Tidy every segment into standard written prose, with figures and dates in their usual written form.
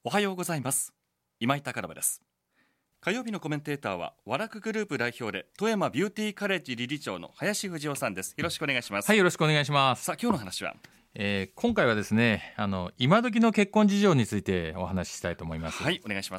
おはようございます。今井貴信です。火曜日のコメンテーターは和楽グループ代表で富山ビューティーカレッジ理事長の林藤夫さんです。よろしくお願いします。 はい、よろしくお願いします。 さあ、今日の話は、 今回はですね、今時の結婚事情についてお話ししたいと思います。 はい、お願いします。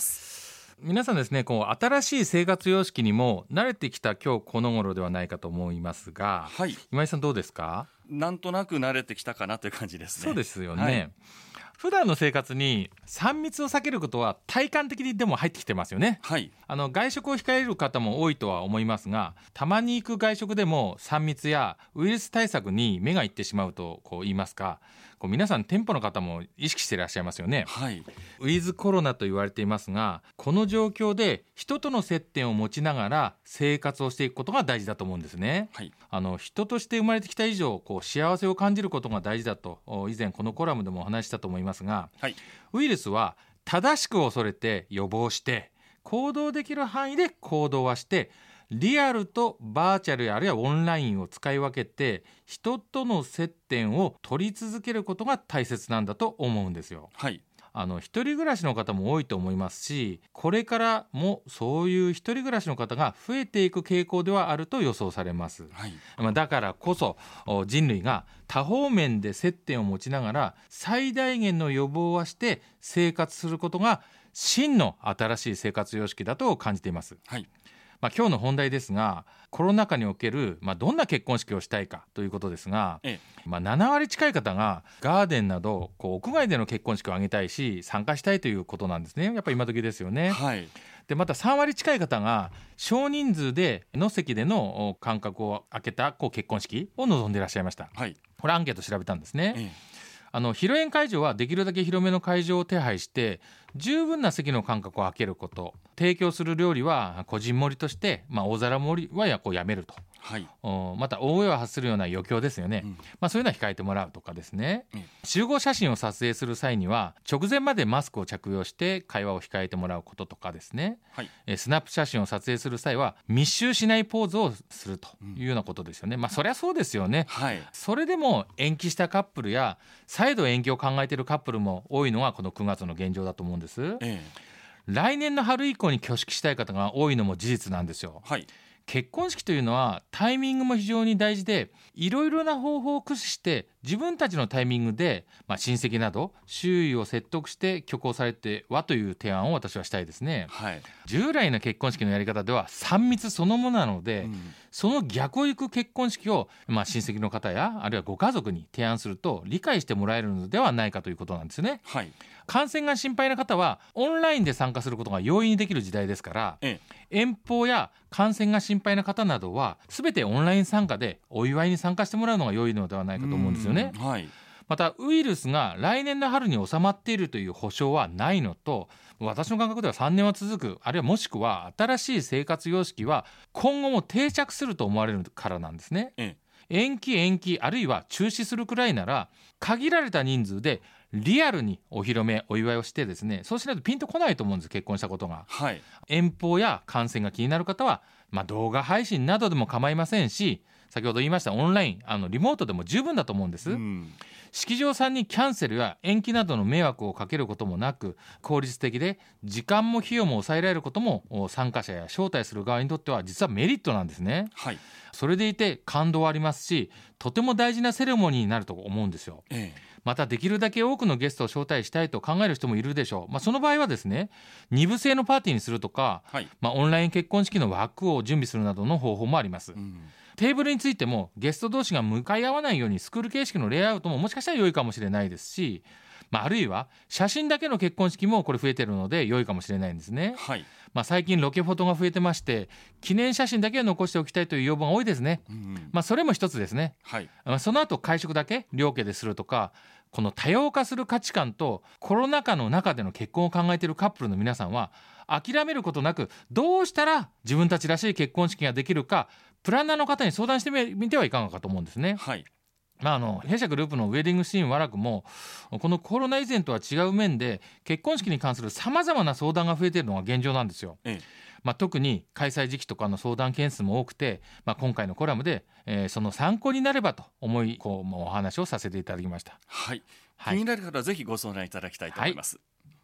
皆さんですね、新しい生活様式にも慣れてきた今日この頃ではないかと思いますが、 はい、 今井さんどうですか？ なんとなく慣れてきたかなという感じですね。 そうですよね、 はい、 普段の生活に3密を避けることは体感的にでも入ってきてますよね。 はい、 外食を控える方も多いとは思いますが、たまに行く外食でも3密やウイルス対策に目がいってしまうと言いますか、皆さん店舗の方も意識していらっしゃいますよね。 はい、 ウィズコロナと言われていますが、この状況で人との接点を持ちながら生活をしていくことが大事だと思うんですね。 はい、 人として生まれてきた以上幸せを感じることが大事だと以前このコラムでもお話したと思いますが、 はい、 ウイルスは正しく恐れて予防して行動できる範囲で行動はして、リアルとバーチャルあるいはオンラインを使い分けて人との接点を取り続けることが大切なんだと思うんですよ。 はい、 一人暮らしの方も多いと思いますし、これからもそういう一人暮らしの方が増えていく傾向ではあると予想されます。 はい、 だからこそ人類が多方面で接点を持ちながら最大限の予防はして生活することが真の新しい生活様式だと感じています。 はい、 今日の本題ですが、コロナ禍における、どんな結婚式をしたいかということですが、7割近い方がガーデンなど屋外での結婚式を挙げたいし参加したいということなんですね。やっぱり今時ですよね。 はい、 でまた3割近い方が少人数での席での間隔を空けた結婚式を望んでいらっしゃいました。 はい、 これアンケート調べたんですね。披露宴会場はできるだけ広めの会場を手配して十分な席の間隔を空けること、提供する料理は個人盛りとして、大皿盛りはやめると、 はい、 また大声を発するような余興ですよね、そういうのは控えてもらうとかですね、集合写真を撮影する際には直前までマスクを着用して会話を控えてもらうこととかですね、 はい、 スナップ写真を撮影する際は密集しないポーズをするというようなことですよね。そりゃそうですよね、 はい、 それでも延期したカップルや再度延期を考えているカップルも多いのがこの9月の現状だと思うんです。来年の春以降に挙式したい方が多いのも事実なんですよ。 はい、 結婚式というのはタイミングも非常に大事で、いろいろな方法を駆使して自分たちのタイミングで、親戚など周囲を説得して挙行されてはという提案を私はしたいですね。 はい、 従来の結婚式のやり方では3密そのものなので、その逆を行く結婚式を、親戚の方やあるいはご家族に提案すると理解してもらえるのではないかということなんですね。 はい、 感染が心配な方はオンラインで参加することが容易にできる時代ですから、遠方や感染が心配な方などは全てオンライン参加でお祝いに参加してもらうのが良いのではないかと思うんですよね。 はい、 またウイルスが来年の春に収まっているという保証はないのと、私の感覚では3年は続く、あるいはもしくは新しい生活様式は今後も定着すると思われるからなんですね。延期あるいは中止するくらいなら限られた人数でリアルにお披露目お祝いをしてですね、そうしないとピンとこないと思うんです、結婚したことが。 はい、 遠方や感染が気になる方は、動画配信などでも構いませんし、先ほど言いましたオンラインリモートでも十分だと思うんです。式場さんにキャンセルや延期などの迷惑をかけることもなく、効率的で時間も費用も抑えられることも参加者や招待する側にとっては実はメリットなんですね。 はい、 それでいて感動はありますし、とても大事なセレモニーになると思うんですよ。またできるだけ多くのゲストを招待したいと考える人もいるでしょう。その場合はですね、2部制のパーティーにするとか、オンライン結婚式の枠を準備するなどの方法もあります。テーブルについてもゲスト同士が向かい合わないようにスクール形式のレイアウトももしかしたら良いかもしれないですし、あるいは写真だけの結婚式もこれ増えてるので良いかもしれないんですね。最近ロケフォトが増えてまして、記念写真だけは残しておきたいという要望が多いですね。それも一つですね。その後会食だけ両家でするとか、この多様化する価値観とコロナ禍の中での結婚を考えているカップルの皆さんは諦めることなく、どうしたら自分たちらしい結婚式ができるかプランナーの方に相談してみてはいかがかと思うんですね。弊社グループのウェディングシーン和楽もこのコロナ以前とは違う面で結婚式に関するさまざまな相談が増えているのが現状なんですよ。特に開催時期とかの相談件数も多くて、今回のコラムで、その参考になればと思いお話をさせていただきました。 気になる方はぜひご相談いただきたいと思います。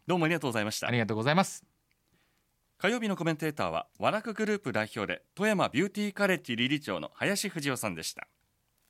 どうもありがとうございました。 ありがとうございます。 火曜日のコメンテーターは和楽グループ代表で富山ビューティーカレッジ理事長の林藤夫さんでした。